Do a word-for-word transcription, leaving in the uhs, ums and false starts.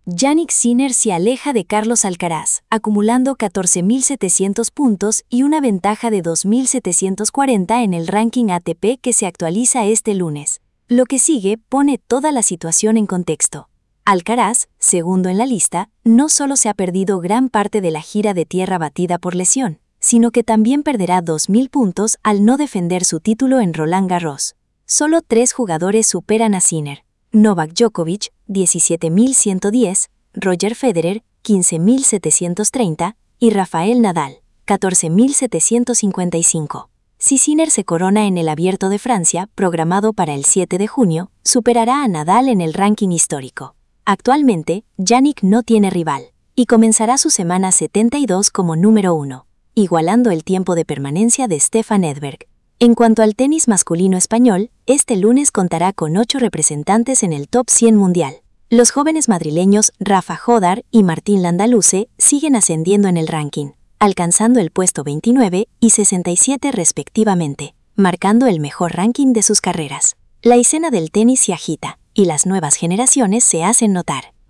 Jannik Sinner se aleja de Carlos Alcaraz, acumulando catorce mil setecientos puntos y una ventaja de dos mil setecientos cuarenta en el ranking A T P que se actualiza este lunes. Lo que sigue pone toda la situación en contexto. Alcaraz, segundo en la lista, no solo se ha perdido gran parte de la gira de tierra batida por lesión, sino que también perderá dos mil puntos al no defender su título en Roland Garros. Solo tres jugadores superan a Sinner: Novak Djokovic, diecisiete mil ciento diez, Roger Federer, quince mil setecientos treinta, y Rafael Nadal, catorce mil setecientos cincuenta y cinco. Si Sinner se corona en el Abierto de Francia, programado para el siete de junio, superará a Nadal en el ranking histórico. Actualmente, Jannik no tiene rival, y comenzará su semana setenta y dos como número uno, igualando el tiempo de permanencia de Stefan Edberg. En cuanto al tenis masculino español, este lunes contará con ocho representantes en el top cien mundial. Los jóvenes madrileños Rafa Jodar y Martín Landaluce siguen ascendiendo en el ranking, alcanzando el puesto veintinueve y sesenta y siete respectivamente, marcando el mejor ranking de sus carreras. La escena del tenis se agita, y las nuevas generaciones se hacen notar.